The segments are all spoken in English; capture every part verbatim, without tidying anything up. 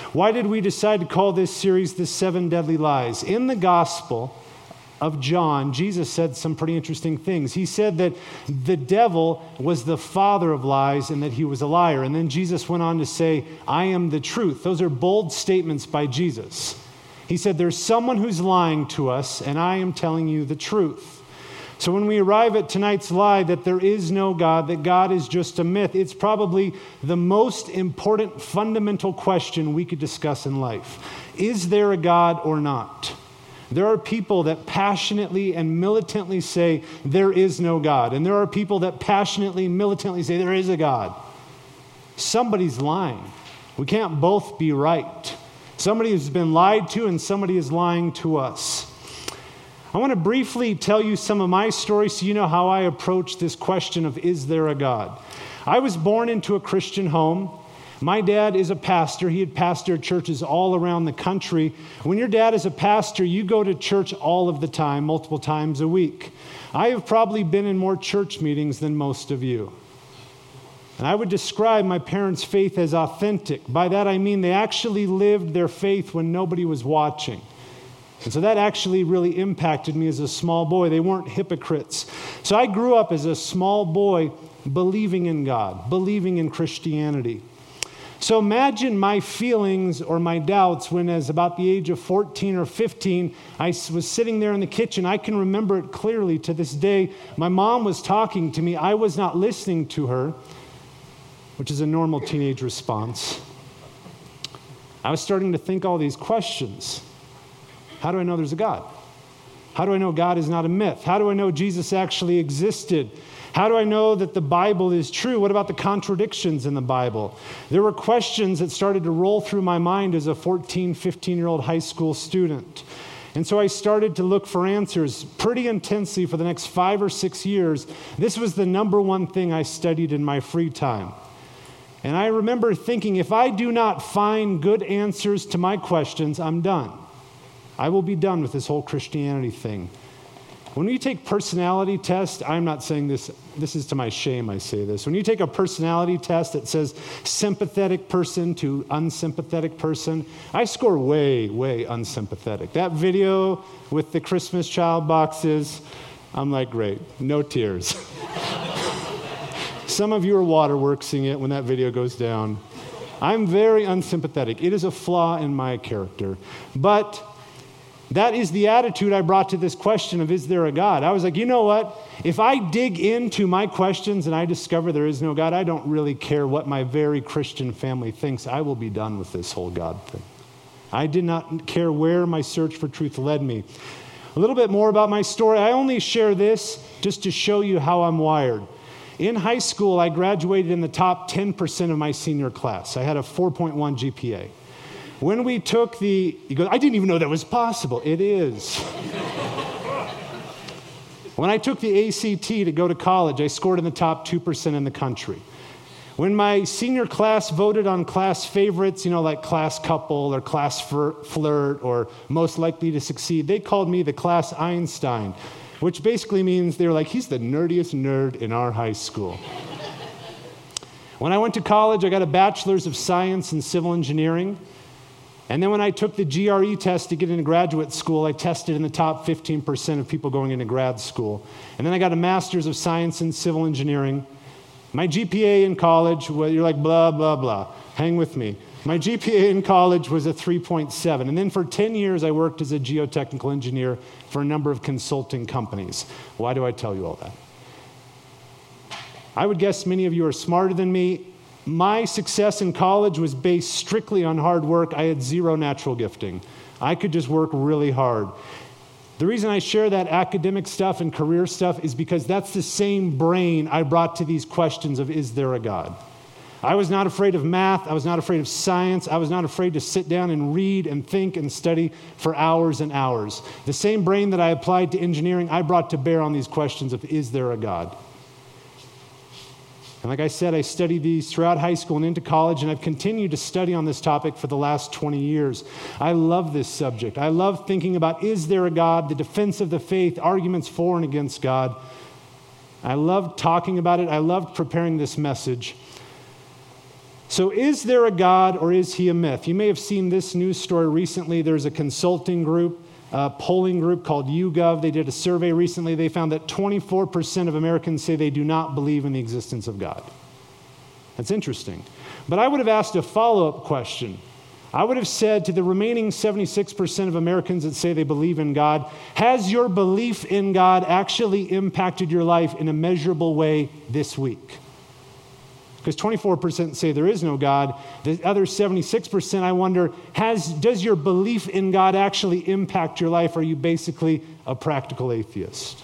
Why did we decide to call this series The Seven Deadly Lies? In the Gospel of John, Jesus said some pretty interesting things. He said that the devil was the father of lies and that he was a liar. And then Jesus went on to say, I am the truth. Those are bold statements by Jesus. He said, there's someone who's lying to us, and I am telling you the truth. So when we arrive at tonight's lie that there is no God, that God is just a myth, it's probably the most important fundamental question we could discuss in life. Is there a God or not? There are people that passionately and militantly say there is no God. And there are people that passionately, militantly say there is a God. Somebody's lying. We can't both be right. Somebody has been lied to and somebody is lying to us. I want to briefly tell you some of my story so you know how I approach this question of is there a God? I was born into a Christian home. My dad is a pastor. He had pastored churches all around the country. When your dad is a pastor, you go to church all of the time, multiple times a week. I have probably been in more church meetings than most of you. And I would describe my parents' faith as authentic. By that I mean they actually lived their faith when nobody was watching. And so that actually really impacted me as a small boy. They weren't hypocrites. So I grew up as a small boy believing in God, believing in Christianity. So imagine my feelings or my doubts when, as about the age of fourteen or fifteen, I was sitting there in the kitchen. I can remember it clearly to this day. My mom was talking to me. I was not listening to her, which is a normal teenage response. I was starting to think all these questions. How do I know there's a God? How do I know God is not a myth? How do I know Jesus actually existed? How do I know that the Bible is true? What about the contradictions in the Bible? There were questions that started to roll through my mind as a fourteen, fifteen-year-old high school student. And so I started to look for answers pretty intensely for the next five or six years. This was the number one thing I studied in my free time. And I remember thinking, if I do not find good answers to my questions, I'm done. I will be done with this whole Christianity thing. When you take personality tests, I'm not saying this, this is to my shame I say this. When you take a personality test that says sympathetic person to unsympathetic person, I score way, way unsympathetic. That video with the Christmas child boxes, I'm like, great, no tears. Some of you are waterworksing it when that video goes down. I'm very unsympathetic. It is a flaw in my character. But that is the attitude I brought to this question of, is there a God? I was like, you know what? If I dig into my questions and I discover there is no God, I don't really care what my very Christian family thinks. I will be done with this whole God thing. I did not care where my search for truth led me. A little bit more about my story. I only share this just to show you how I'm wired. In high school, I graduated in the top ten percent of my senior class. I had a four point one G P A. When we took the, he goes, I didn't even know that was possible. It is. When I took the A C T to go to college, I scored in the top two percent in the country. When my senior class voted on class favorites, you know, like class couple or class flirt or most likely to succeed, they called me the class Einstein, which basically means they were like, he's the nerdiest nerd in our high school. When I went to college, I got a bachelor's of science in civil engineering. And then when I took the G R E test to get into graduate school, I tested in the top fifteen percent of people going into grad school. And then I got a master's of science in civil engineering. My G P A in college, well, you're like, blah, blah, blah. Hang with me. My G P A in college was a three point seven. And then for ten years, I worked as a geotechnical engineer for a number of consulting companies. Why do I tell you all that? I would guess many of you are smarter than me. My success in college was based strictly on hard work. I had zero natural gifting. I could just work really hard. The reason I share that academic stuff and career stuff is because that's the same brain I brought to these questions of, is there a God? I was not afraid of math. I was not afraid of science. I was not afraid to sit down and read and think and study for hours and hours. The same brain that I applied to engineering, I brought to bear on these questions of, is there a God? And like I said, I studied these throughout high school and into college, and I've continued to study on this topic for the last twenty years. I love this subject. I love thinking about, is there a God, the defense of the faith, arguments for and against God. I loved talking about it. I loved preparing this message. So is there a God or is he a myth? You may have seen this news story recently. There's a consulting group, a polling group called YouGov. They did a survey recently. They found that twenty-four percent of Americans say they do not believe in the existence of God. That's interesting. But I would have asked a follow-up question. I would have said to the remaining seventy-six percent of Americans that say they believe in God, has your belief in God actually impacted your life in a measurable way this week? Because twenty-four percent say there is no God. The other seventy-six percent, I wonder, has does your belief in God actually impact your life? Are you basically a practical atheist?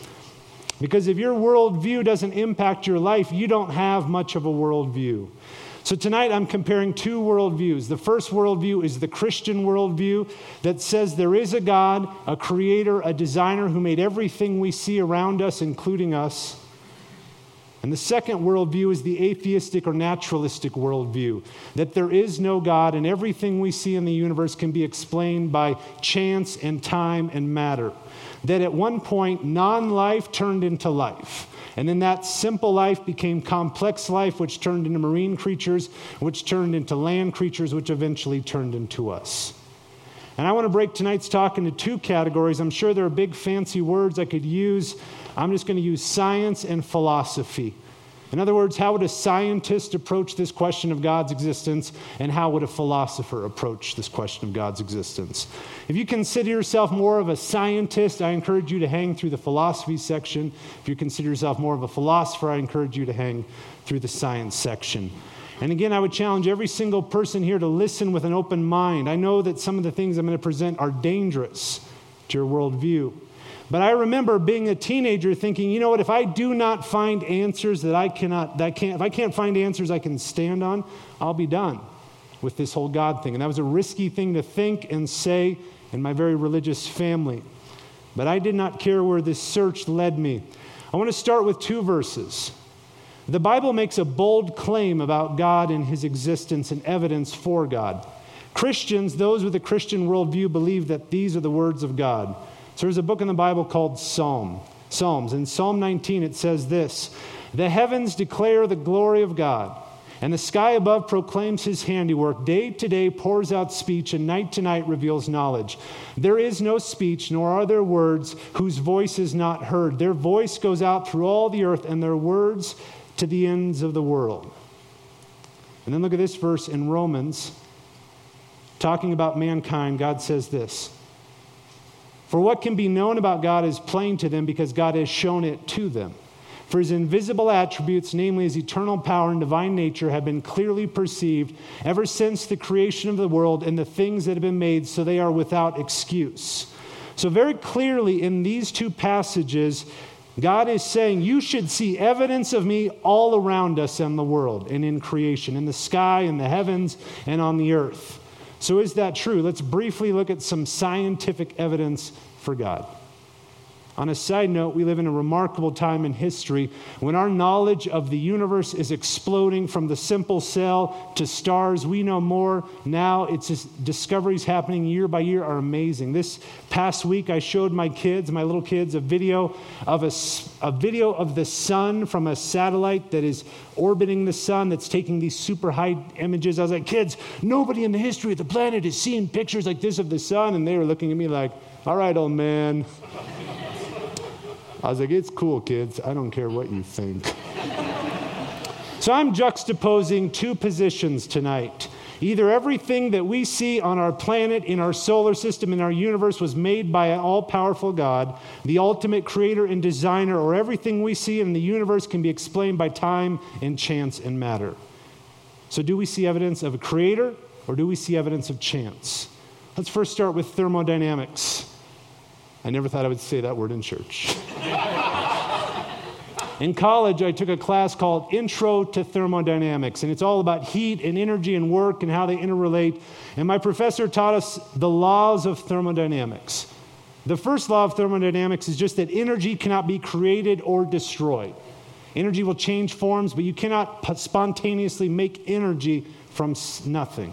Because if your worldview doesn't impact your life, you don't have much of a worldview. So tonight I'm comparing two worldviews. The first worldview is the Christian worldview that says there is a God, a creator, a designer who made everything we see around us, including us. And the second worldview is the atheistic or naturalistic worldview, that there is no God and everything we see in the universe can be explained by chance and time and matter. That at one point, non-life turned into life. And then that simple life became complex life, which turned into marine creatures, which turned into land creatures, which eventually turned into us. And I want to break tonight's talk into two categories. I'm sure there are big fancy words I could use. I'm just going to use science and philosophy. In other words, how would a scientist approach this question of God's existence, and how would a philosopher approach this question of God's existence? If you consider yourself more of a scientist, I encourage you to hang through the philosophy section. If you consider yourself more of a philosopher, I encourage you to hang through the science section. And again, I would challenge every single person here to listen with an open mind. I know that some of the things I'm going to present are dangerous to your worldview. But I remember being a teenager thinking, you know what, if I do not find answers that I cannot, that can't, if I can't find answers I can stand on, I'll be done with this whole God thing. And that was a risky thing to think and say in my very religious family. But I did not care where this search led me. I want to start with two verses. The Bible makes a bold claim about God and his existence and evidence for God. Christians, those with a Christian worldview, believe that these are the words of God. So there's a book in the Bible called Psalm, Psalms. In Psalm nineteen, it says this: "The heavens declare the glory of God, and the sky above proclaims his handiwork. Day to day pours out speech, and night to night reveals knowledge. There is no speech, nor are there words whose voice is not heard. Their voice goes out through all the earth, and their words to the ends of the world." And then look at this verse in Romans, talking about mankind. God says this: "For what can be known about God is plain to them, because God has shown it to them. For his invisible attributes, namely his eternal power and divine nature, have been clearly perceived ever since the creation of the world and the things that have been made, so they are without excuse." So very clearly in these two passages, God is saying, you should see evidence of me all around us in the world and in creation, in the sky, in the heavens, and on the earth. So is that true? Let's briefly look at some scientific evidence for God. On a side note, we live in a remarkable time in history when our knowledge of the universe is exploding from the simple cell to stars. We know more now. It's just, discoveries happening year by year are amazing. This past week, I showed my kids, my little kids, a video of a, a video of the sun from a satellite that is orbiting the sun, that's taking these super high images. I was like, kids, nobody in the history of the planet has seen pictures like this of the sun. And they were looking at me like, all right, old man. I was like, it's cool, kids. I don't care what you think. So I'm juxtaposing two positions tonight. Either everything that we see on our planet, in our solar system, in our universe was made by an all-powerful God, the ultimate creator and designer, or everything we see in the universe can be explained by time and chance and matter. So do we see evidence of a creator, or do we see evidence of chance? Let's first start with thermodynamics. I never thought I would say that word in church. In college, I took a class called Intro to Thermodynamics, and it's all about heat and energy and work and how they interrelate. And my professor taught us the laws of thermodynamics. The first law of thermodynamics is just that energy cannot be created or destroyed. Energy will change forms, but you cannot spontaneously make energy from nothing.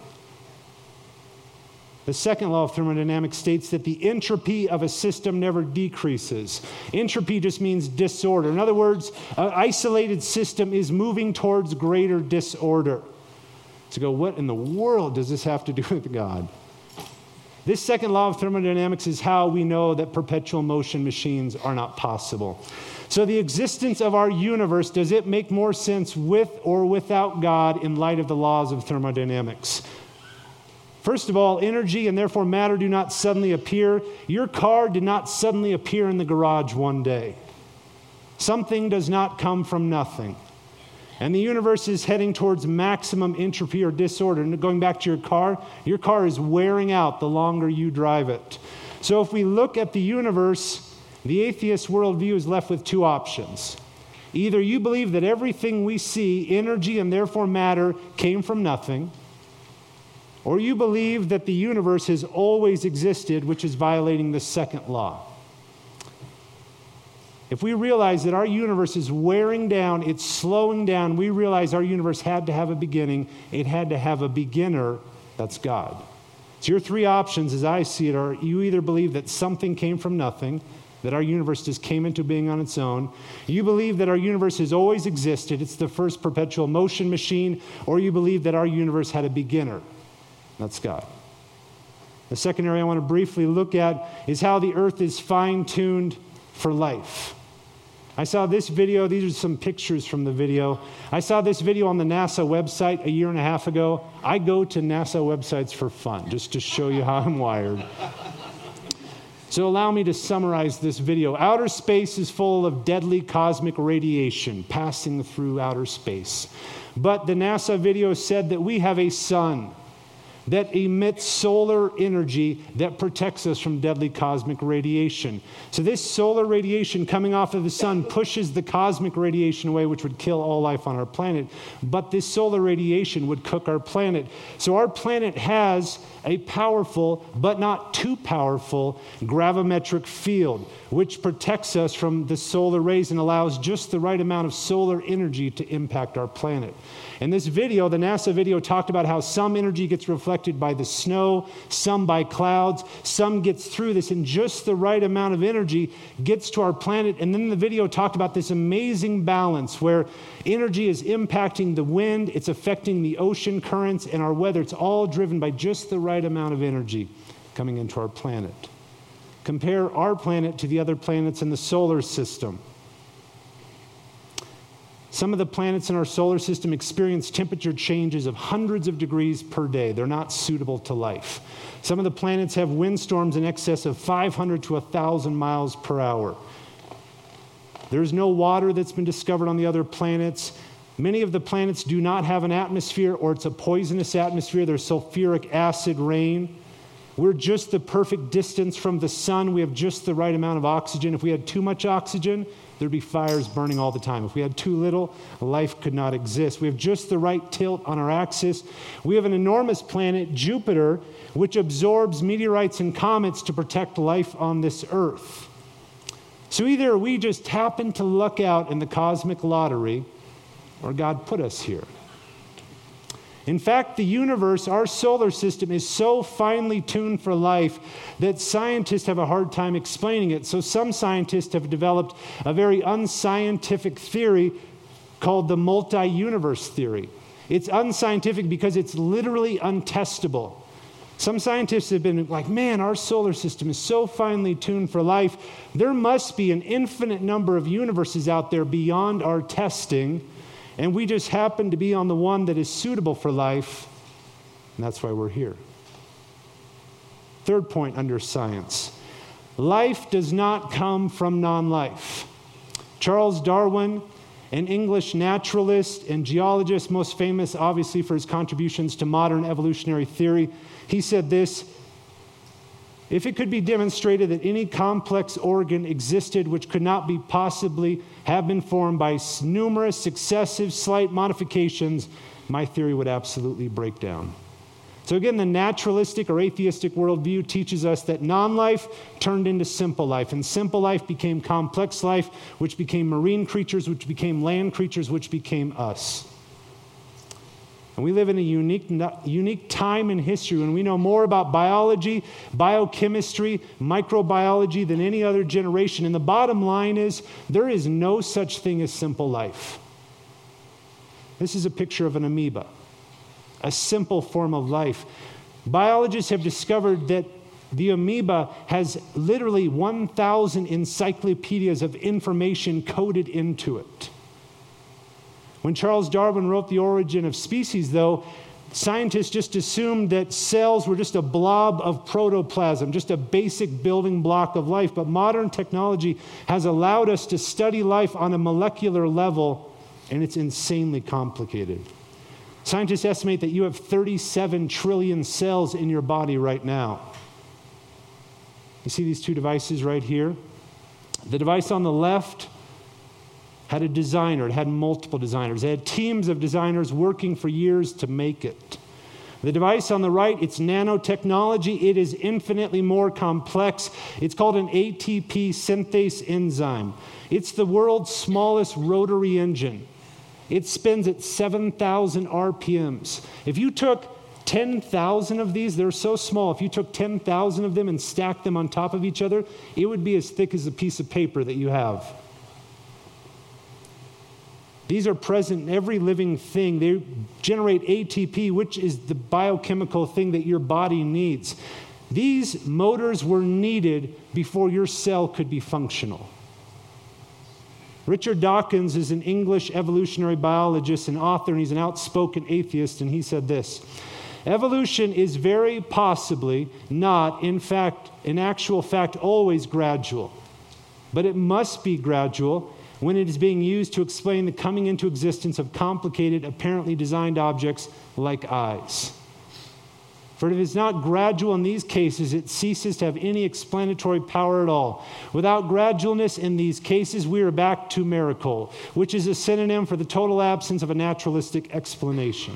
The second law of thermodynamics states that the entropy of a system never decreases. Entropy just means disorder. In other words, an isolated system is moving towards greater disorder. to go, what in the world does this have to do with God? This second law of thermodynamics is how we know that perpetual motion machines are not possible. So the existence of our universe, does it make more sense with or without God in light of the laws of thermodynamics? First of all, energy and therefore matter do not suddenly appear. Your car did not suddenly appear in the garage one day. Something does not come from nothing. And the universe is heading towards maximum entropy or disorder. And going back to your car, your car is wearing out the longer you drive it. So if we look at the universe, the atheist worldview is left with two options. Either you believe that everything we see, energy and therefore matter, came from nothing, or you believe that the universe has always existed, which is violating the second law. If we realize that our universe is wearing down, it's slowing down, we realize our universe had to have a beginning, it had to have a beginner, that's God. So your three options, as I see it, are you either believe that something came from nothing, that our universe just came into being on its own, you believe that our universe has always existed, it's the first perpetual motion machine, or you believe that our universe had a beginner, that's God. The second area I want to briefly look at is how the earth is fine-tuned for life. I saw this video. These are some pictures from the video. I saw this video on the NASA website a year and a half ago. I go to NASA websites for fun, just to show you how I'm wired. So allow me to summarize this video. Outer space is full of deadly cosmic radiation passing through outer space. But the NASA video said that we have a sun that emits solar energy that protects us from deadly cosmic radiation. So this solar radiation coming off of the sun pushes the cosmic radiation away, which would kill all life on our planet. But this solar radiation would cook our planet. So our planet has a powerful, but not too powerful, gravimetric field, which protects us from the solar rays and allows just the right amount of solar energy to impact our planet. In this video, the NASA video talked about how some energy gets reflected by the snow, some by clouds, some gets through this, and just the right amount of energy gets to our planet. And then the video talked about this amazing balance where energy is impacting the wind, it's affecting the ocean currents and our weather. It's all driven by just the right amount of energy coming into our planet. Compare our planet to the other planets in the solar system. Some of the planets in our solar system experience temperature changes of hundreds of degrees per day. They're not suitable to life. Some of the planets have windstorms in excess of five hundred to one thousand miles per hour. There's no water that's been discovered on the other planets. Many of the planets do not have an atmosphere, or it's a poisonous atmosphere. There's sulfuric acid rain. We're just the perfect distance from the sun. We have just the right amount of oxygen. If we had too much oxygen, there'd be fires burning all the time. If we had too little, life could not exist. We have just the right tilt on our axis. We have an enormous planet, Jupiter, which absorbs meteorites and comets to protect life on this earth. So either we just happen to luck out in the cosmic lottery, or God put us here. In fact, the universe, our solar system, is so finely tuned for life that scientists have a hard time explaining it. So some scientists have developed a very unscientific theory called the multi-universe theory. It's unscientific because it's literally untestable. Some scientists have been like, man, our solar system is so finely tuned for life. There must be an infinite number of universes out there beyond our testing. And we just happen to be on the one that is suitable for life, and that's why we're here. Third point under science. Life does not come from non-life. Charles Darwin, an English naturalist and geologist, most famous obviously for his contributions to modern evolutionary theory, he said this: if it could be demonstrated that any complex organ existed which could not be possibly have been formed by numerous successive slight modifications, my theory would absolutely break down. So again, the naturalistic or atheistic worldview teaches us that non-life turned into simple life, and simple life became complex life, which became marine creatures, which became land creatures, which became us. And we live in a unique, unique time in history when we know more about biology, biochemistry, microbiology than any other generation. And the bottom line is, there is no such thing as simple life. This is a picture of an amoeba. a simple form of life. Biologists have discovered that the amoeba has literally one thousand encyclopedias of information coded into it. When Charles Darwin wrote The Origin of Species, though, scientists just assumed that cells were just a blob of protoplasm, just a basic building block of life. But modern technology has allowed us to study life on a molecular level, and it's insanely complicated. Scientists estimate that you have thirty-seven trillion cells in your body right now. You see these two devices right here? The device on the left had a designer. It had multiple designers. It had teams of designers working for years to make it. The device on the right, it's nanotechnology. It is infinitely more complex. It's called an A T P synthase enzyme. It's the world's smallest rotary engine. It spins at seven thousand R P Ms. If you took ten thousand of these, they're so small, if you took ten thousand of them and stacked them on top of each other, it would be as thick as a piece of paper that you have. These are present in every living thing. They generate A T P, which is the biochemical thing that your body needs. These motors were needed before your cell could be functional. Richard Dawkins is an English evolutionary biologist and author, and he's an outspoken atheist, and he said this: evolution is very possibly not, in fact, in actual fact, always gradual. But it must be gradual when it is being used to explain the coming into existence of complicated, apparently designed objects like eyes. For if it is not gradual in these cases, it ceases to have any explanatory power at all. Without gradualness in these cases, we are back to miracle, which is a synonym for the total absence of a naturalistic explanation.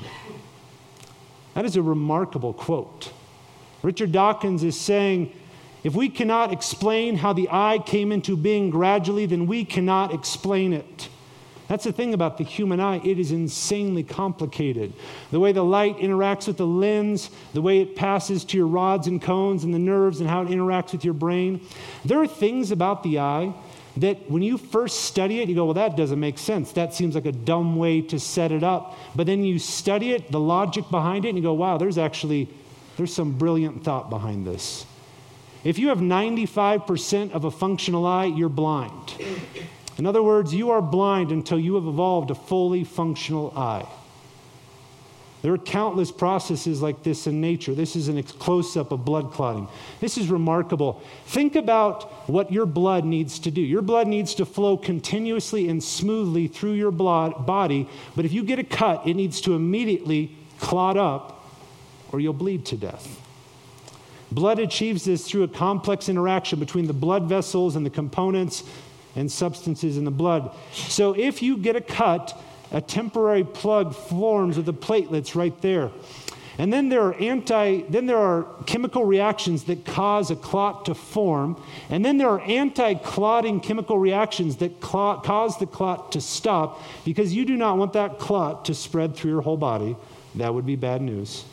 That is a remarkable quote. Richard Dawkins is saying, if we cannot explain how the eye came into being gradually, then we cannot explain it. That's the thing about the human eye. It is insanely complicated. The way the light interacts with the lens, the way it passes to your rods and cones and the nerves and how it interacts with your brain. There are things about the eye that when you first study it, you go, well, that doesn't make sense. That seems like a dumb way to set it up. But then you study it, the logic behind it, and you go, wow, there's actually, there's some brilliant thought behind this. If you have ninety-five percent of a functional eye, you're blind. In other words, you are blind until you have evolved a fully functional eye. There are countless processes like this in nature. This is a close-up of blood clotting. This is remarkable. Think about what your blood needs to do. Your blood needs to flow continuously and smoothly through your blood, body, but if you get a cut, it needs to immediately clot up or you'll bleed to death. Blood achieves this through a complex interaction between the blood vessels and the components and substances in the blood. So if you get a cut, a temporary plug forms with the platelets right there. And then there are anti, then there are chemical reactions that cause a clot to form. And then there are anti-clotting chemical reactions that clot, cause the clot to stop because you do not want that clot to spread through your whole body. That would be bad news.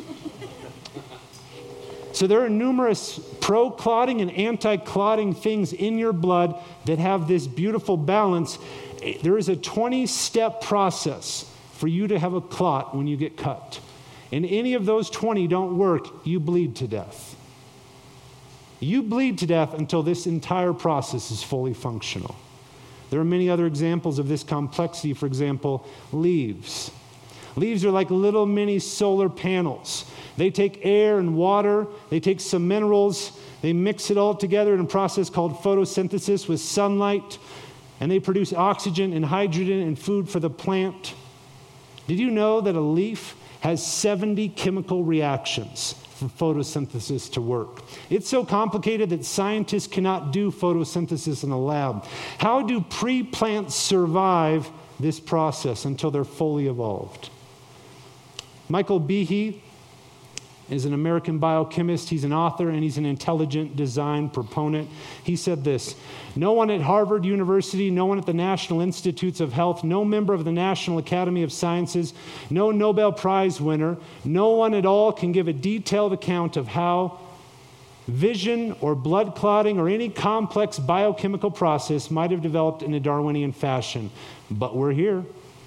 So there are numerous pro-clotting and anti-clotting things in your blood that have this beautiful balance. There is a twenty-step process for you to have a clot when you get cut. And any of those twenty don't work, you bleed to death. You bleed to death until this entire process is fully functional. There are many other examples of this complexity. For example, leaves. Leaves are like little mini solar panels. They take air and water, they take some minerals, they mix it all together in a process called photosynthesis with sunlight, and they produce oxygen and hydrogen and food for the plant. Did you know that a leaf has seventy chemical reactions for photosynthesis to work? It's so complicated that scientists cannot do photosynthesis in a lab. How do pre-plants survive this process until they're fully evolved? Michael Behe is an American biochemist. He's an author and he's an intelligent design proponent. He said this: no one at Harvard University, no one at the National Institutes of Health, no member of the National Academy of Sciences, no Nobel Prize winner, no one at all can give a detailed account of how vision or blood clotting or any complex biochemical process might have developed in a Darwinian fashion. But we're here.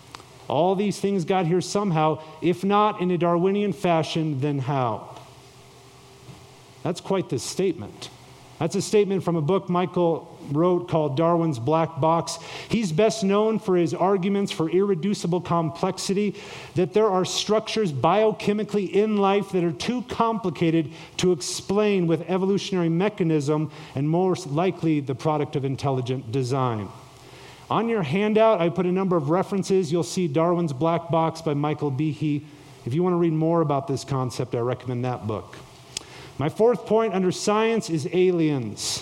All these things got here somehow. If not in a Darwinian fashion, then how? That's quite the statement. That's a statement from a book Michael wrote called Darwin's Black Box. He's best known for his arguments for irreducible complexity, that there are structures biochemically in life that are too complicated to explain with evolutionary mechanism and most likely the product of intelligent design. On your handout, I put a number of references. You'll see Darwin's Black Box by Michael Behe. If you want to read more about this concept, I recommend that book. My fourth point under science is aliens.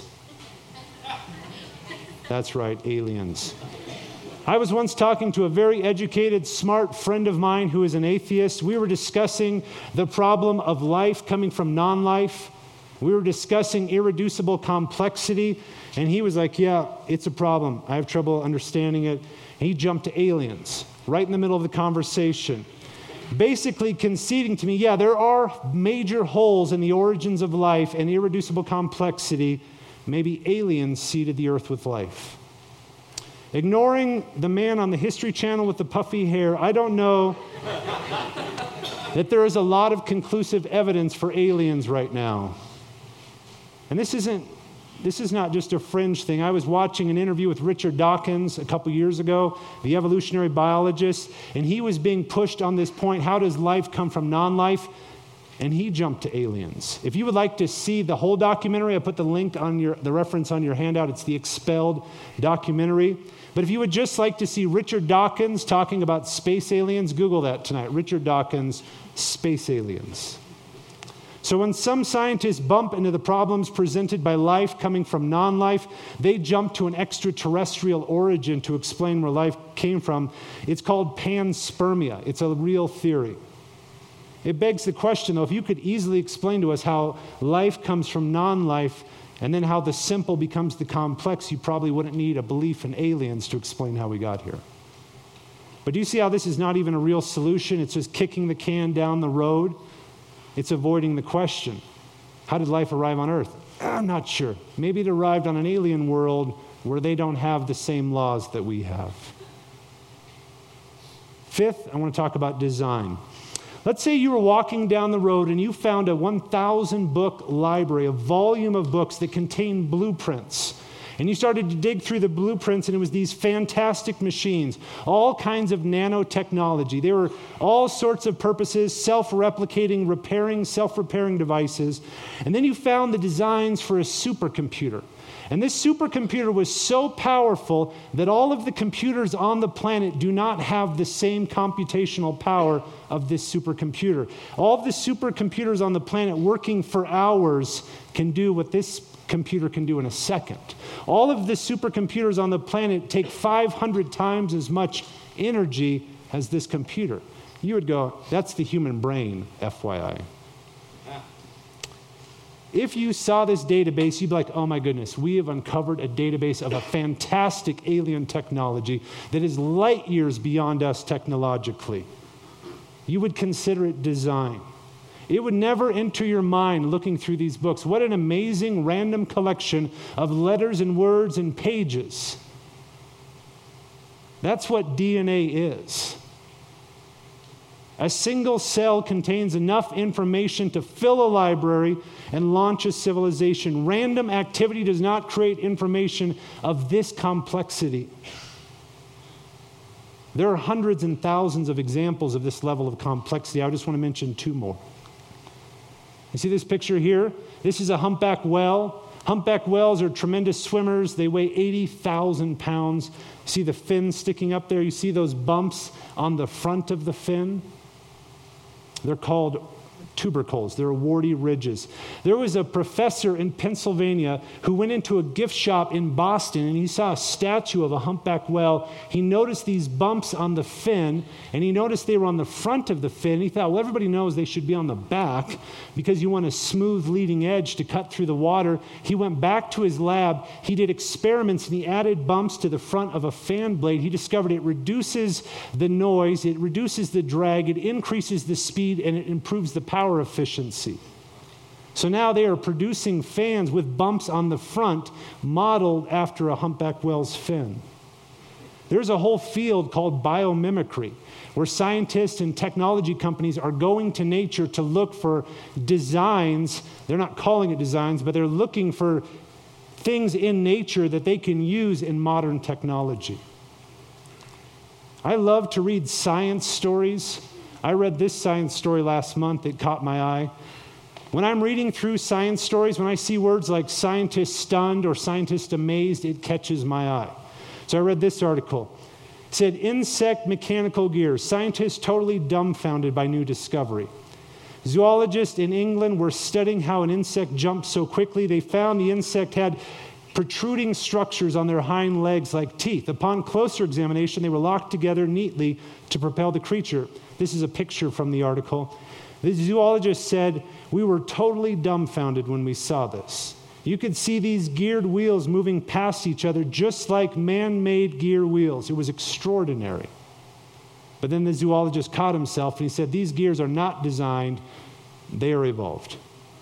That's right, aliens. I was once talking to a very educated, smart friend of mine who is an atheist. We were discussing the problem of life coming from non-life. We were discussing irreducible complexity, and he was like, yeah, it's a problem. I have trouble understanding it. And he jumped to aliens right in the middle of the conversation, basically conceding to me, yeah, there are major holes in the origins of life and irreducible complexity. Maybe aliens seeded the earth with life. Ignoring the man on the History Channel with the puffy hair, I don't know that there is a lot of conclusive evidence for aliens right now. And this isn't This is not just a fringe thing. I was watching an interview with Richard Dawkins a couple years ago, the evolutionary biologist, and he was being pushed on this point, how does life come from non-life? And he jumped to aliens. If you would like to see the whole documentary, I put the link on your, the reference on your handout. It's the Expelled documentary. But if you would just like to see Richard Dawkins talking about space aliens, Google that tonight. Richard Dawkins, space aliens. So when some scientists bump into the problems presented by life coming from non-life, they jump to an extraterrestrial origin to explain where life came from. It's called panspermia. It's a real theory. It begs the question, though, if you could easily explain to us how life comes from non-life and then how the simple becomes the complex, you probably wouldn't need a belief in aliens to explain how we got here. But do you see how this is not even a real solution? It's just kicking the can down the road. It's avoiding the question. How did life arrive on Earth? I'm not sure. Maybe it arrived on an alien world where they don't have the same laws that we have. Fifth, I want to talk about design. Let's say you were walking down the road and you found a one thousand book library, a volume of books that contain blueprints. And you started to dig through the blueprints, and it was these fantastic machines, all kinds of nanotechnology. They were all sorts of purposes, self-replicating, repairing, self-repairing devices. And then you found the designs for a supercomputer. And this supercomputer was so powerful that all of the computers on the planet do not have the same computational power of this supercomputer. All of the supercomputers on the planet working for hours can do what this computer can do in a second. All of the supercomputers on the planet take five hundred times as much energy as this computer. You would go, that's the human brain, F Y I. If you saw this database, you'd be like, oh my goodness, we have uncovered a database of a fantastic alien technology that is light years beyond us technologically. You would consider it design. It would never enter your mind looking through these books. What an amazing random collection of letters and words and pages. That's what D N A is. A single cell contains enough information to fill a library and launch a civilization. Random activity does not create information of this complexity. There are hundreds and thousands of examples of this level of complexity. I just want to mention two more. You see this picture here? This is a humpback whale. Humpback whales are tremendous swimmers. They weigh eighty thousand pounds. See the fin sticking up there? You see those bumps on the front of the fin? They're called tubercles. They're warty ridges. There was a professor in Pennsylvania who went into a gift shop in Boston, and he saw a statue of a humpback whale. He noticed these bumps on the fin, and he noticed they were on the front of the fin. He thought, well, everybody knows they should be on the back because you want a smooth leading edge to cut through the water. He went back to his lab. He did experiments, and he added bumps to the front of a fan blade. He discovered it reduces the noise, it reduces the drag, it increases the speed, and it improves the power efficiency. So now they are producing fans with bumps on the front modeled after a humpback whale's fin. There's a whole field called biomimicry, where scientists and technology companies are going to nature to look for designs. They're not calling it designs, but they're looking for things in nature that they can use in modern technology. I love to read science stories. I read this science story last month. It caught my eye. When I'm reading through science stories, when I see words like scientist stunned or scientist amazed, it catches my eye. So I read this article. It said, insect mechanical gears. Scientists totally dumbfounded by new discovery. Zoologists in England were studying how an insect jumped so quickly. They found the insect had protruding structures on their hind legs like teeth. Upon closer examination, they were locked together neatly to propel the creature. This is a picture from the article. The zoologist said, we were totally dumbfounded when we saw this. You could see these geared wheels moving past each other just like man-made gear wheels. It was extraordinary. But then the zoologist caught himself and he said, these gears are not designed, they are evolved.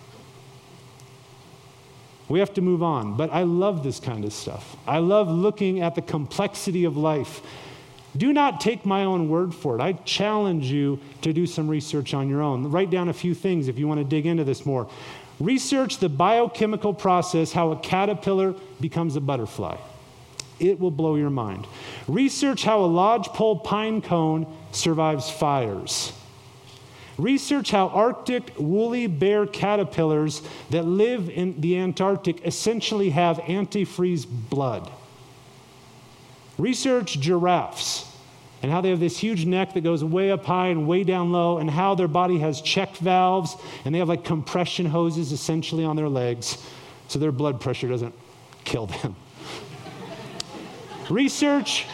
We have to move on, but I love this kind of stuff. I love looking at the complexity of life. Do not take my own word for it. I challenge you to do some research on your own. Write down a few things if you want to dig into this more. Research the biochemical process, how a caterpillar becomes a butterfly. It will blow your mind. Research how a lodgepole pine cone survives fires. Research how Arctic woolly bear caterpillars that live in the Antarctic essentially have antifreeze blood. Research giraffes and how they have this huge neck that goes way up high and way down low, and how their body has check valves and they have like compression hoses essentially on their legs so their blood pressure doesn't kill them. Research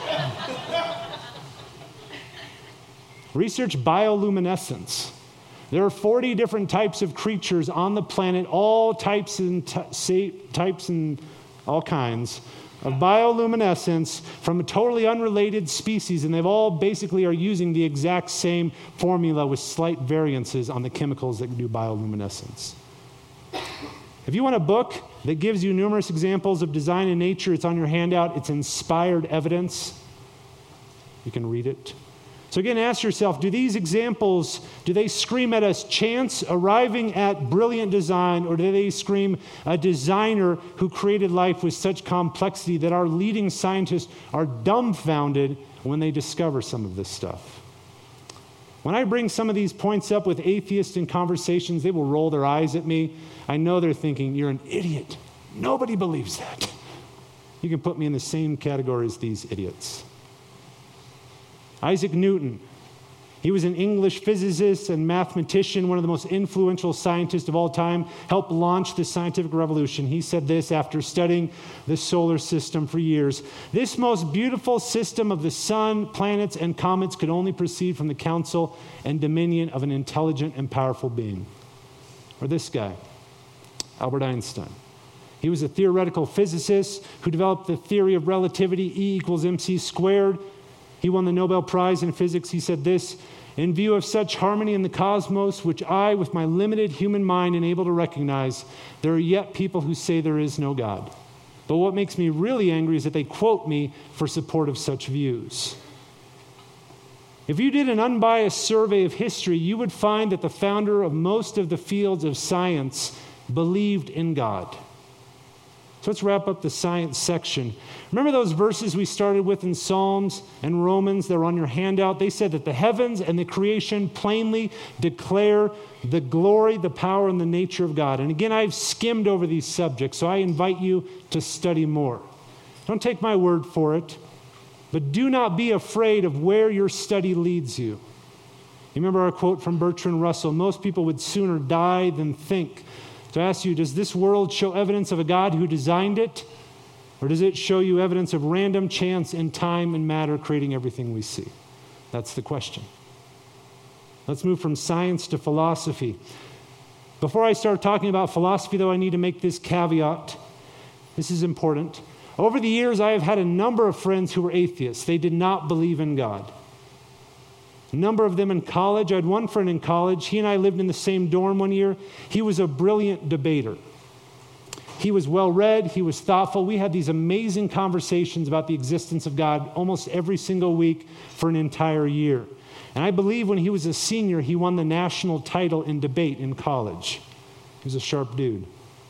Research bioluminescence. There are forty different types of creatures on the planet, all types and t- types and all kinds of bioluminescence from a totally unrelated species, and they've all basically are using the exact same formula with slight variances on the chemicals that do bioluminescence. If you want a book that gives you numerous examples of design in nature, it's on your handout. It's Inspired Evidence. You can read it. So again, ask yourself, do these examples, do they scream at us chance arriving at brilliant design, or do they scream a designer who created life with such complexity that our leading scientists are dumbfounded when they discover some of this stuff? When I bring some of these points up with atheists in conversations, they will roll their eyes at me. I know they're thinking, you're an idiot. Nobody believes that. You can put me in the same category as these idiots. Isaac Newton. He was an English physicist and mathematician, one of the most influential scientists of all time, helped launch the scientific revolution. He said this after studying the solar system for years. This most beautiful system of the sun, planets, and comets could only proceed from the counsel and dominion of an intelligent and powerful being. Or this guy, Albert Einstein. He was a theoretical physicist who developed the theory of relativity, E equals mc squared. He won the Nobel Prize in physics. He said this, in view of such harmony in the cosmos, which I, with my limited human mind, am able to recognize, there are yet people who say there is no God. But what makes me really angry is that they quote me for support of such views. If you did an unbiased survey of history, you would find that the founder of most of the fields of science believed in God. So let's wrap up the science section. Remember those verses we started with in Psalms and Romans that were on your handout? They said that the heavens and the creation plainly declare the glory, the power, and the nature of God. And again, I've skimmed over these subjects, so I invite you to study more. Don't take my word for it, but do not be afraid of where your study leads you. You remember our quote from Bertrand Russell, most people would sooner die than think. So I ask you, does this world show evidence of a God who designed it? Or does it show you evidence of random chance and time and matter creating everything we see? That's the question. Let's move from science to philosophy. Before I start talking about philosophy, though, I need to make this caveat. This is important. Over the years, I have had a number of friends who were atheists. They did not believe in God. A number of them in college. I had one friend in college. He and I lived in the same dorm one year. He was a brilliant debater. He was well-read. He was thoughtful. We had these amazing conversations about the existence of God almost every single week for an entire year. And I believe when he was a senior, he won the national title in debate in college. He was a sharp dude.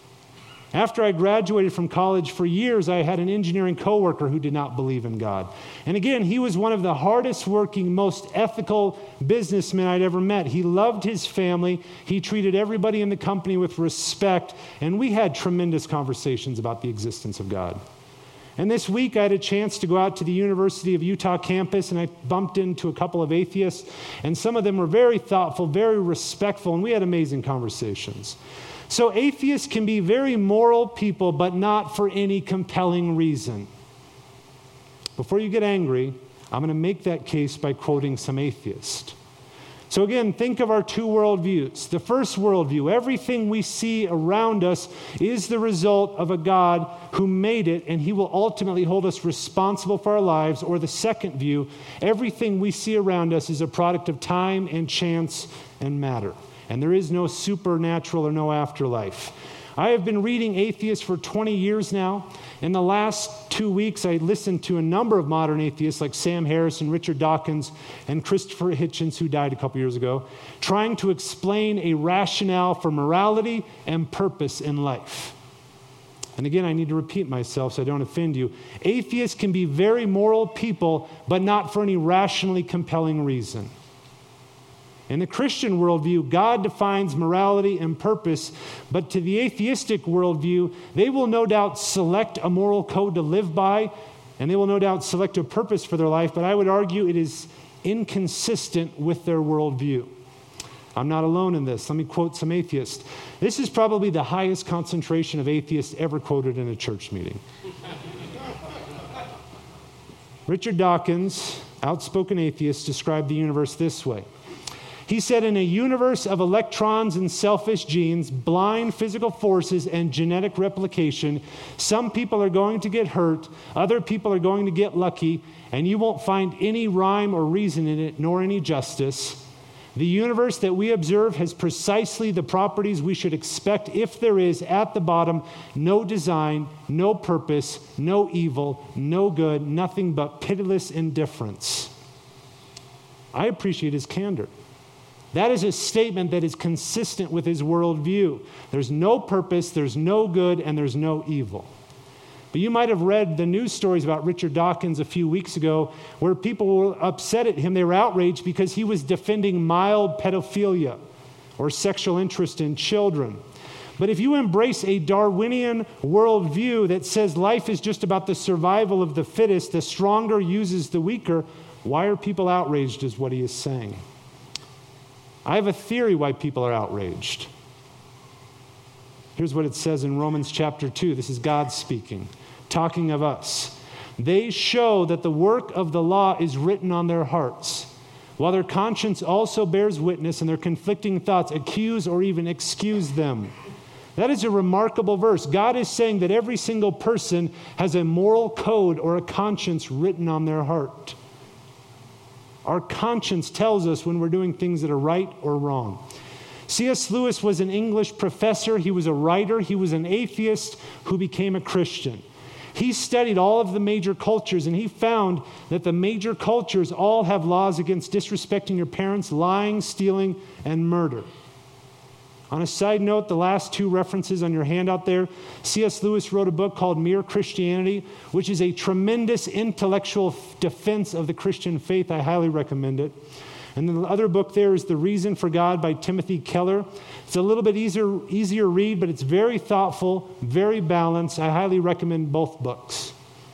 After I graduated from college, for years, I had an engineering coworker who did not believe in God. And again, he was one of the hardest working, most ethical businessmen I'd ever met. He loved his family. He treated everybody in the company with respect. And we had tremendous conversations about the existence of God. And this week, I had a chance to go out to the University of Utah campus, and I bumped into a couple of atheists. And some of them were very thoughtful, very respectful, and we had amazing conversations. So atheists can be very moral people, but not for any compelling reason. Before you get angry, I'm going to make that case by quoting some atheists. So again, think of our two worldviews. The first worldview, everything we see around us is the result of a God who made it, and he will ultimately hold us responsible for our lives. Or the second view, everything we see around us is a product of time and chance and matter. And there is no supernatural or no afterlife. I have been reading atheists for twenty years now. In the last two weeks, I listened to a number of modern atheists like Sam Harris and Richard Dawkins and Christopher Hitchens, who died a couple years ago, trying to explain a rationale for morality and purpose in life. And again, I need to repeat myself so I don't offend you. Atheists can be very moral people, but not for any rationally compelling reason. In the Christian worldview, God defines morality and purpose, but to the atheistic worldview, they will no doubt select a moral code to live by, and they will no doubt select a purpose for their life, but I would argue it is inconsistent with their worldview. I'm not alone in this. Let me quote some atheists. This is probably the highest concentration of atheists ever quoted in a church meeting. Richard Dawkins, outspoken atheist, described the universe this way. He said, in a universe of electrons and selfish genes, blind physical forces, and genetic replication, some people are going to get hurt, other people are going to get lucky, and you won't find any rhyme or reason in it, nor any justice. The universe that we observe has precisely the properties we should expect if there is, at the bottom, no design, no purpose, no evil, no good, nothing but pitiless indifference. I appreciate his candor. That is a statement that is consistent with his worldview. There's no purpose, there's no good, and there's no evil. But you might have read the news stories about Richard Dawkins a few weeks ago where people were upset at him. They were outraged because he was defending mild pedophilia or sexual interest in children. But if you embrace a Darwinian worldview that says life is just about the survival of the fittest, the stronger uses the weaker, why are people outraged is what he is saying. I have a theory why people are outraged. Here's what it says in Romans chapter two. This is God speaking, talking of us. They show that the work of the law is written on their hearts, while their conscience also bears witness, and their conflicting thoughts accuse or even excuse them. That is a remarkable verse. God is saying that every single person has a moral code or a conscience written on their heart. Our conscience tells us when we're doing things that are right or wrong. C S Lewis was an English professor. He was a writer. He was an atheist who became a Christian. He studied all of the major cultures, and he found that the major cultures all have laws against disrespecting your parents, lying, stealing, and murder. On a side note, the last two references on your handout there, C S Lewis wrote a book called Mere Christianity, which is a tremendous intellectual defense of the Christian faith. I highly recommend it. And then the other book there is The Reason for God by Timothy Keller. It's a little bit easier, easier read, but it's very thoughtful, very balanced. I highly recommend both books.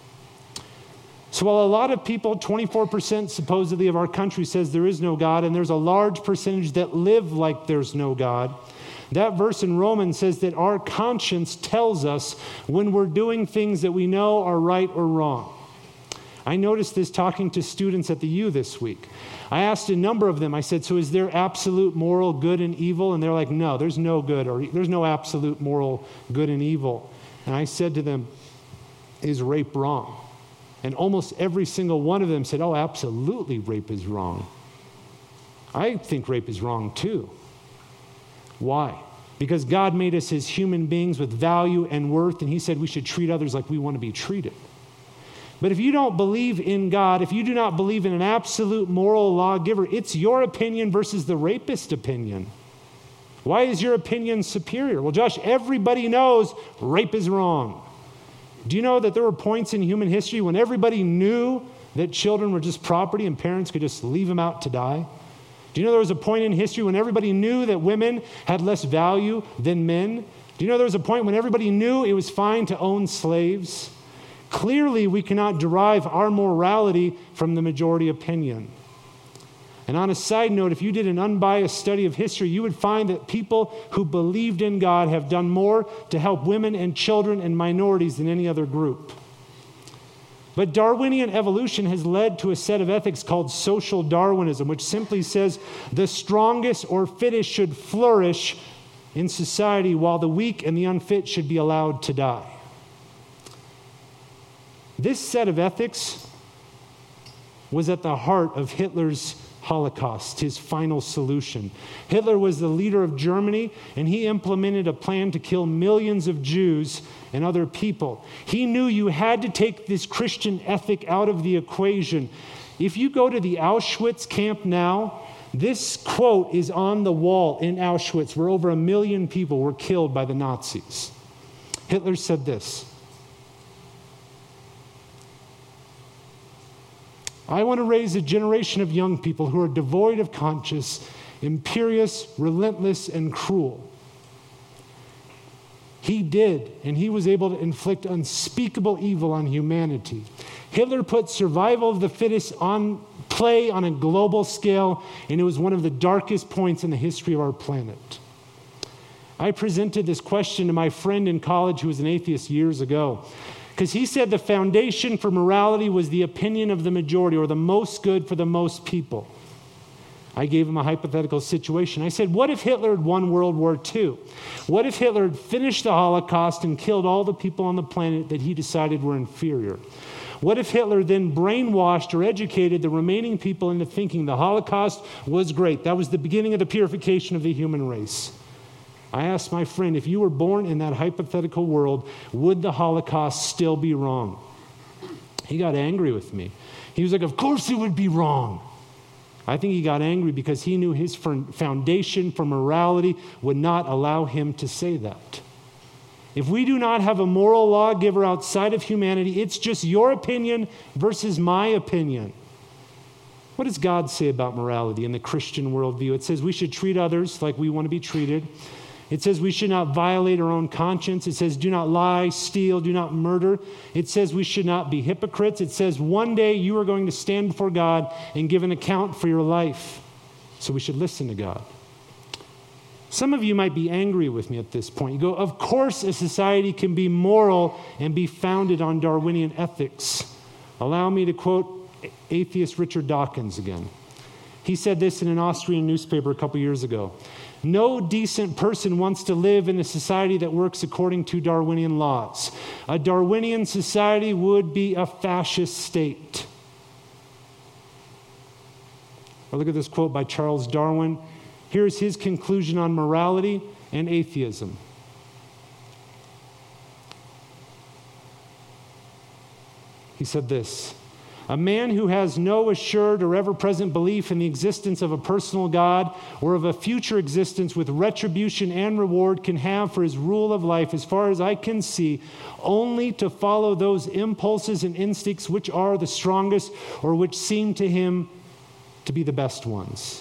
So while a lot of people, twenty-four percent supposedly of our country says there is no God, and there's a large percentage that live like there's no God, that verse in Romans says that our conscience tells us when we're doing things that we know are right or wrong. I noticed this talking to students at the U this week. I asked a number of them, I said, so is there absolute moral good and evil? And they're like, no, there's no good, or there's no absolute moral good and evil. And I said to them, is rape wrong? And almost every single one of them said, oh, absolutely, rape is wrong. I think rape is wrong too. Why? because God made us as human beings with value and worth, and he said we should treat others like we want to be treated. But if you don't believe in God, if you do not believe in an absolute moral lawgiver, it's your opinion versus the rapist opinion. Why is your opinion superior? Well, Josh, everybody knows rape is wrong. Do you know that there were points in human history when everybody knew that children were just property and parents could just leave them out to die? Do you know there was a point in history when everybody knew that women had less value than men? Do you know there was a point when everybody knew it was fine to own slaves? Clearly, we cannot derive our morality from the majority opinion. And on a side note, if you did an unbiased study of history, you would find that people who believed in God have done more to help women and children and minorities than any other group. But Darwinian evolution has led to a set of ethics called social Darwinism, which simply says the strongest or fittest should flourish in society while the weak and the unfit should be allowed to die. This set of ethics was at the heart of Hitler's Holocaust, his final solution. Hitler was the leader of Germany, and he implemented a plan to kill millions of Jews and other people. He knew you had to take this Christian ethic out of the equation. If you go to the Auschwitz camp now, this quote is on the wall in Auschwitz, where over a million people were killed by the Nazis. Hitler said this: I want to raise a generation of young people who are devoid of conscience, imperious, relentless, and cruel. He did, and he was able to inflict unspeakable evil on humanity. Hitler put survival of the fittest on play on a global scale, and it was one of the darkest points in the history of our planet. I presented this question to my friend in college who was an atheist years ago, because he said the foundation for morality was the opinion of the majority, or the most good for the most people. I gave him a hypothetical situation. I said, what if Hitler had won World War Two? What if Hitler had finished the Holocaust and killed all the people on the planet that he decided were inferior? What if Hitler then brainwashed or educated the remaining people into thinking the Holocaust was great? That was the beginning of the purification of the human race. I asked my friend, if you were born in that hypothetical world, would the Holocaust still be wrong? He got angry with me. He was like, of course it would be wrong. I think he got angry because he knew his foundation for morality would not allow him to say that. If we do not have a moral lawgiver outside of humanity, it's just your opinion versus my opinion. What does God say about morality in the Christian worldview? It says we should treat others like we want to be treated. It says we should not violate our own conscience. It says do not lie, steal, do not murder. It says we should not be hypocrites. It says one day you are going to stand before God and give an account for your life. So we should listen to God. Some of you might be angry with me at this point. You go, of course a society can be moral and be founded on Darwinian ethics. Allow me to quote atheist Richard Dawkins again. He said this in an Austrian newspaper a couple years ago. No decent person wants to live in a society that works according to Darwinian laws. A Darwinian society would be a fascist state. Or look at this quote by Charles Darwin. Here's his conclusion on morality and atheism. He said this: a man who has no assured or ever-present belief in the existence of a personal God or of a future existence with retribution and reward can have for his rule of life, as far as I can see, only to follow those impulses and instincts which are the strongest or which seem to him to be the best ones.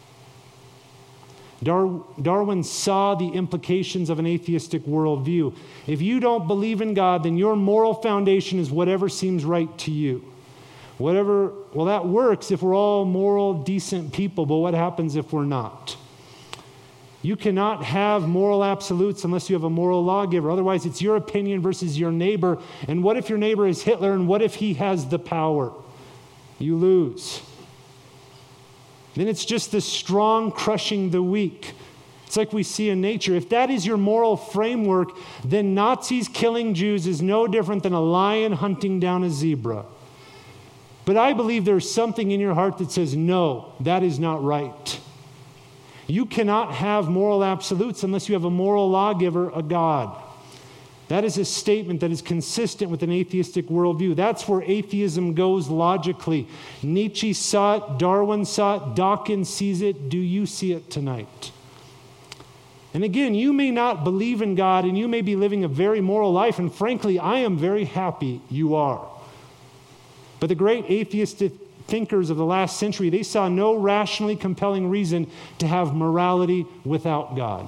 Dar- Darwin saw the implications of an atheistic worldview. If you don't believe in God, then your moral foundation is whatever seems right to you. Whatever, well, that works if we're all moral, decent people, but what happens if we're not? You cannot have moral absolutes unless you have a moral lawgiver. Otherwise, it's your opinion versus your neighbor. And what if your neighbor is Hitler, and what if he has the power? You lose. Then it's just the strong crushing the weak. It's like we see in nature. If that is your moral framework, then Nazis killing Jews is no different than a lion hunting down a zebra. But I believe there's something in your heart that says, no, that is not right. You cannot have moral absolutes unless you have a moral lawgiver, a God. That is a statement that is consistent with an atheistic worldview. That's where atheism goes logically. Nietzsche saw it, Darwin saw it, Dawkins sees it. Do you see it tonight? And again, you may not believe in God and you may be living a very moral life, and frankly, I am very happy you are. But the great atheistic thinkers of the last century, they saw no rationally compelling reason to have morality without God.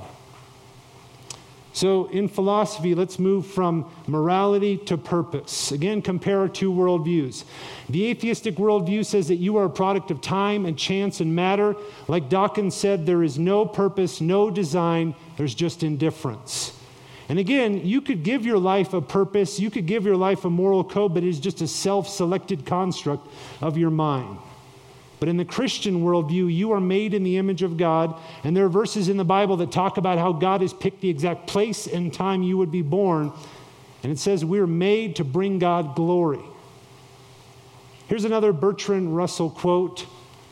So in philosophy, let's move from morality to purpose. Again, compare our two worldviews. The atheistic worldview says that you are a product of time and chance and matter. Like Dawkins said, there is no purpose, no design, there's just indifference. And again, you could give your life a purpose, you could give your life a moral code, but it is just a self-selected construct of your mind. But in the Christian worldview, you are made in the image of God, and there are verses in the Bible that talk about how God has picked the exact place and time you would be born, and it says we're made to bring God glory. Here's another Bertrand Russell quote.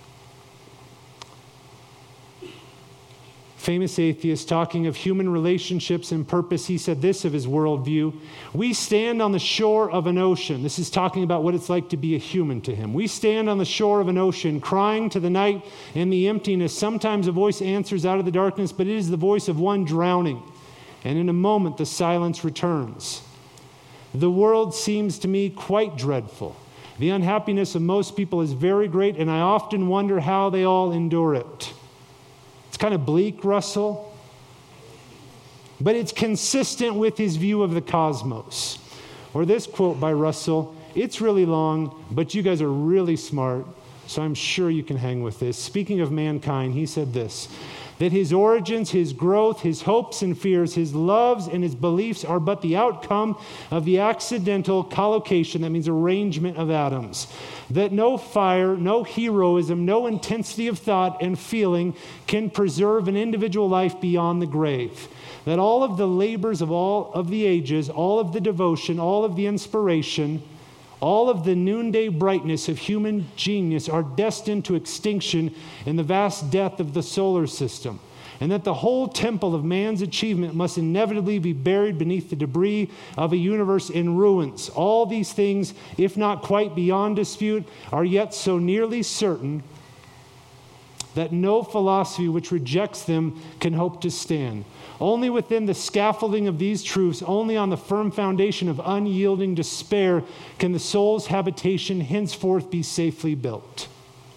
Famous atheist talking of human relationships and purpose. He said this of his worldview: we stand on the shore of an ocean. This is talking about what it's like to be a human to him. We stand on the shore of an ocean, crying to the night and the emptiness. Sometimes a voice answers out of the darkness, but it is the voice of one drowning. And in a moment, the silence returns. The world seems to me quite dreadful. The unhappiness of most people is very great, and I often wonder how they all endure it. It's kind of bleak, Russell, but it's consistent with his view of the cosmos. Or this quote by Russell: it's really long, but you guys are really smart, so I'm sure you can hang with this. Speaking of mankind, he said this: that his origins, his growth, his hopes and fears, his loves and his beliefs are but the outcome of the accidental collocation, that means arrangement of atoms. That no fire, no heroism, no intensity of thought and feeling can preserve an individual life beyond the grave. That all of the labors of all of the ages, all of the devotion, all of the inspiration, all of the noonday brightness of human genius are destined to extinction in the vast death of the solar system, and that the whole temple of man's achievement must inevitably be buried beneath the debris of a universe in ruins. All these things, if not quite beyond dispute, are yet so nearly certain that no philosophy which rejects them can hope to stand. Only within the scaffolding of these truths, only on the firm foundation of unyielding despair, can the soul's habitation henceforth be safely built.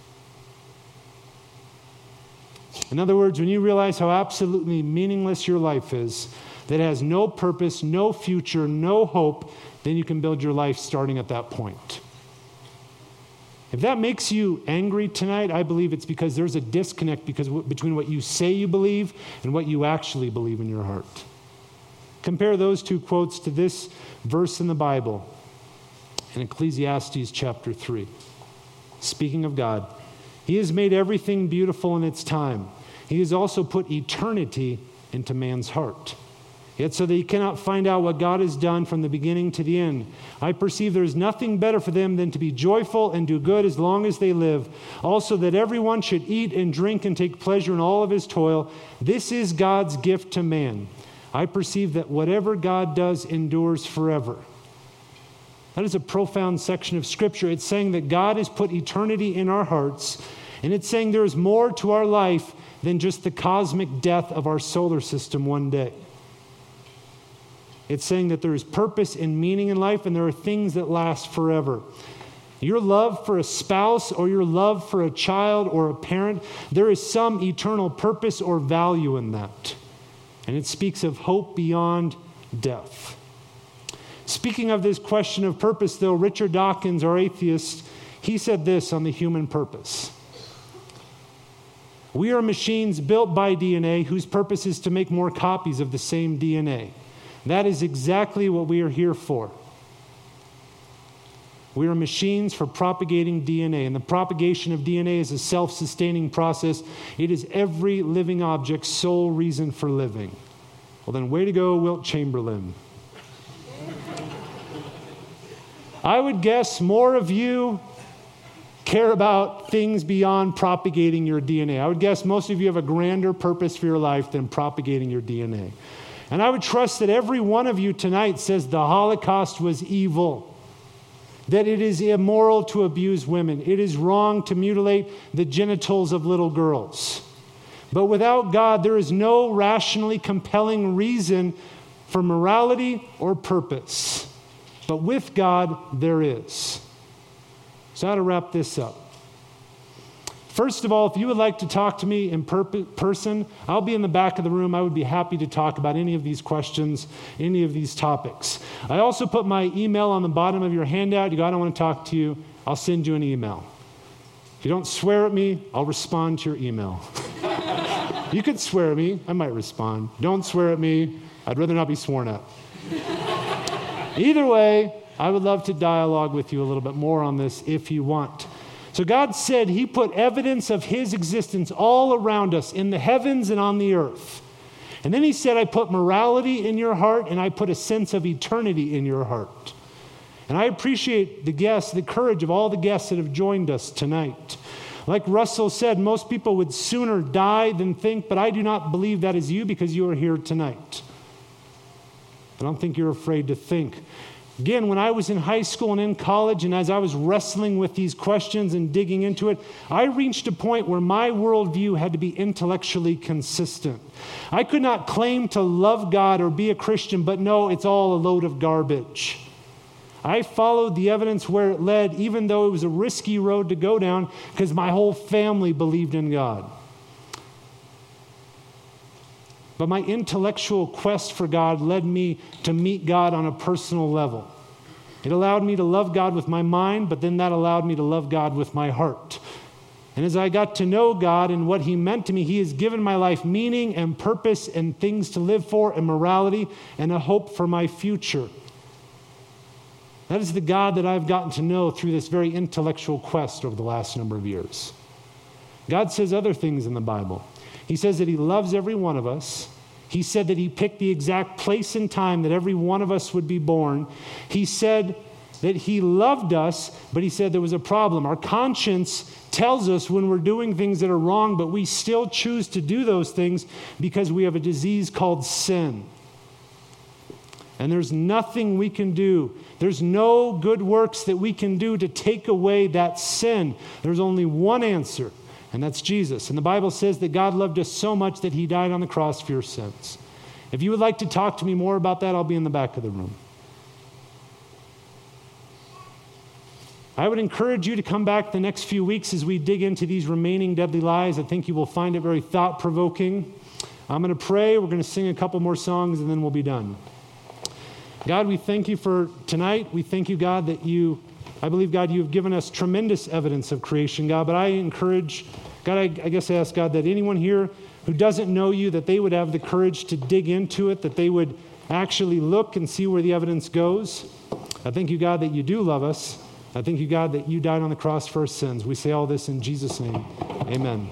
In other words, when you realize how absolutely meaningless your life is, that it has no purpose, no future, no hope, then you can build your life starting at that point. If that makes you angry tonight, I believe it's because there's a disconnect because between what you say you believe and what you actually believe in your heart. Compare those two quotes to this verse in the Bible in Ecclesiastes chapter three. Speaking of God, He has made everything beautiful in its time. He has also put eternity into man's heart. Yet so that he cannot find out what God has done from the beginning to the end. I perceive there is nothing better for them than to be joyful and do good as long as they live. Also that everyone should eat and drink and take pleasure in all of his toil. This is God's gift to man. I perceive that whatever God does endures forever. That is a profound section of Scripture. It's saying that God has put eternity in our hearts, and it's saying there is more to our life than just the cosmic death of our solar system one day. It's saying that there is purpose and meaning in life, and there are things that last forever. Your love for a spouse or your love for a child or a parent, there is some eternal purpose or value in that. And it speaks of hope beyond death. Speaking of this question of purpose, though, Richard Dawkins, our atheist, he said this on the human purpose. We are machines built by D N A whose purpose is to make more copies of the same D N A. That is exactly what we are here for. We are machines for propagating D N A, and the propagation of D N A is a self-sustaining process. It is every living object's sole reason for living. Well then, way to go, Wilt Chamberlain. I would guess more of you care about things beyond propagating your D N A. I would guess most of you have a grander purpose for your life than propagating your D N A. And I would trust that every one of you tonight says the Holocaust was evil, that it is immoral to abuse women, it is wrong to mutilate the genitals of little girls. But without God, there is no rationally compelling reason for morality or purpose. But with God, there is. So how to wrap this up? First of all, if you would like to talk to me in per- person, I'll be in the back of the room. I would be happy to talk about any of these questions, any of these topics. I also put my email on the bottom of your handout. You go, I don't want to talk to you. I'll send you an email. If you don't swear at me, I'll respond to your email. You could swear at me. I might respond. Don't swear at me. I'd rather not be sworn at. Either way, I would love to dialogue with you a little bit more on this if you want. So God said he put evidence of his existence all around us in the heavens and on the earth. And then he said, I put morality in your heart and I put a sense of eternity in your heart. And I appreciate the guests, the courage of all the guests that have joined us tonight. Like Russell said, most people would sooner die than think, but I do not believe that is you because you are here tonight. I don't think you're afraid to think. Again, when I was in high school and in college, and as I was wrestling with these questions and digging into it, I reached a point where my worldview had to be intellectually consistent. I could not claim to love God or be a Christian, but no, it's all a load of garbage. I followed the evidence where it led, even though it was a risky road to go down, because my whole family believed in God. But my intellectual quest for God led me to meet God on a personal level. It allowed me to love God with my mind, but then that allowed me to love God with my heart. And as I got to know God and what he meant to me, he has given my life meaning and purpose and things to live for and morality and a hope for my future. That is the God that I've gotten to know through this very intellectual quest over the last number of years. God says other things in the Bible. He says that he loves every one of us. He said that he picked the exact place and time that every one of us would be born. He said that he loved us, but he said there was a problem. Our conscience tells us when we're doing things that are wrong, but we still choose to do those things because we have a disease called sin. And there's nothing we can do. There's no good works that we can do to take away that sin. There's only one answer. And that's Jesus. And the Bible says that God loved us so much that he died on the cross for your sins. If you would like to talk to me more about that, I'll be in the back of the room. I would encourage you to come back the next few weeks as we dig into these remaining deadly lies. I think you will find it very thought-provoking. I'm going to pray. We're going to sing a couple more songs, and then we'll be done. God, we thank you for tonight. We thank you, God, that you... I believe, God, you have given us tremendous evidence of creation, God, but I encourage, God, I, I guess I ask, God, that anyone here who doesn't know you, that they would have the courage to dig into it, that they would actually look and see where the evidence goes. I thank you, God, that you do love us. I thank you, God, that you died on the cross for our sins. We say all this in Jesus' name. Amen.